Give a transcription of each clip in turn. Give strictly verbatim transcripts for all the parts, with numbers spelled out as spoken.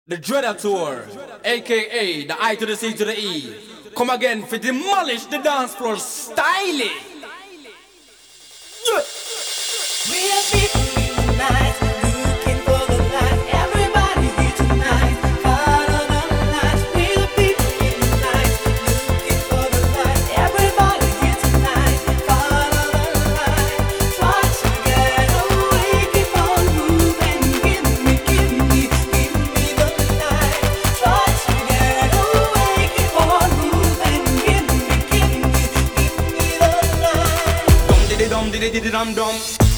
The Dreader Tour, aka the I to the C to the E, come again for demolish the dance floor styling. Yeah. We are people unite, looking for the light. Everybody here tonight, follow the light. We are people unite, looking for the light. Everybody here tonight, follow the light. Try to get away, keep on moving. Give me, give me, give me the light. Try to get away, keep on moving. Give me, give me, give me the light. Dum diddy dum diddy diddy dum dum.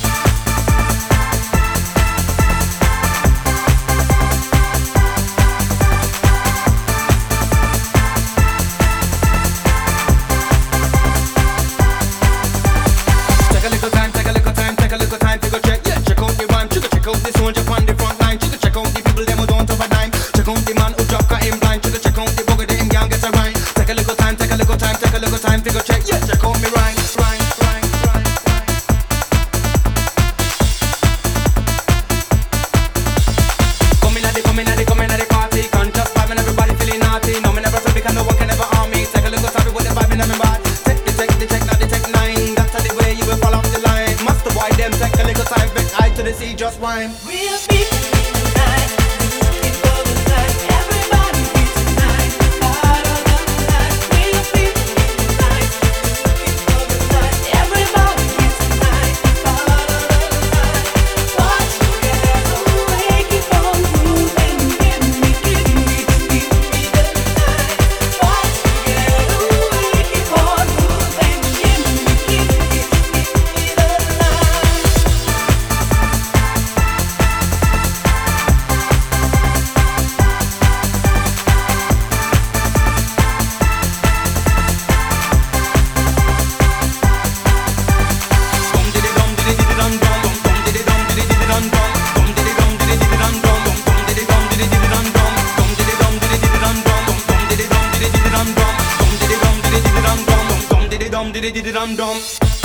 Just wine. We are people unite, looking for the light. Everybody here tonight, follow the light. We are people unite, looking for the light. Everybody here tonight, follow the light. Try to get away, keep on moving. Give me, give me, give me the light. Try to get away, keep on moving. Give me, give me, give me the light. Dum diddy diddy dum dum.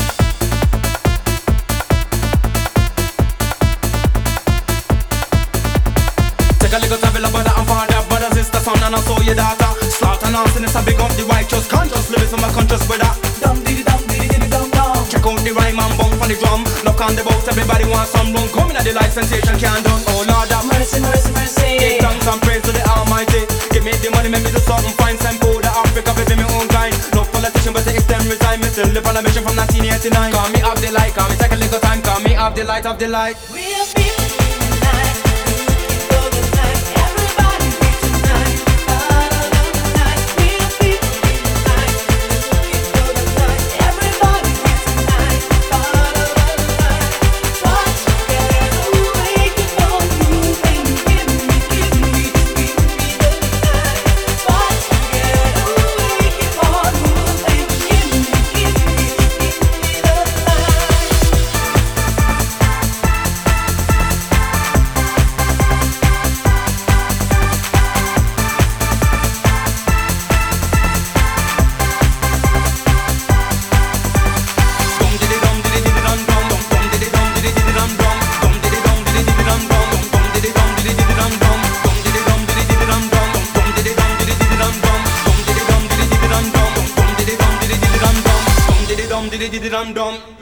Take a little travel about that and father, brother, sister, son, and also your daughter. Slaughter now, sin is a big up the righteous, conscious, living from a conscious brother. Dum diddy dum diddy diddy dum dum. Check out the rhyme and bump on the drum. Knock on the boat, everybody wants some room. Coming at the light, sensation can't done. Oh Lord, have Mercy, mercy, mercy. give thanks and praise to the Almighty. Give me the money, make me do something fine. Send food to Africa, baby, me own kind. No politician, but if them resign, me still live on a mission from nineteen eighty-nine. Call me off the light, call me take a little time. Call me off the light, of the light. We are people unite, looking for the light. Everybody here tonight, follow the light. We are people unite, looking for the light. Everybody here tonight, follow the light. Try to get away, keep on moving. Give me, give me, give me the light. Try to get away, keep on moving. Give me, give me, give me the light. Dum diddy dum diddy diddy dum dum. Dum diddy dum diddy diddy dum dum. Dum diddy dum diddy diddy dum dum. Dum diddy dum diddy diddy dum dum. Dum diddy dum diddy diddy dum dum. Dum diddy dum diddy diddy dum dum. Dum diddy dum diddy diddy dum dum. Dum diddy dum diddy diddy dum dum. Dum diddy dum diddy diddy dum dum.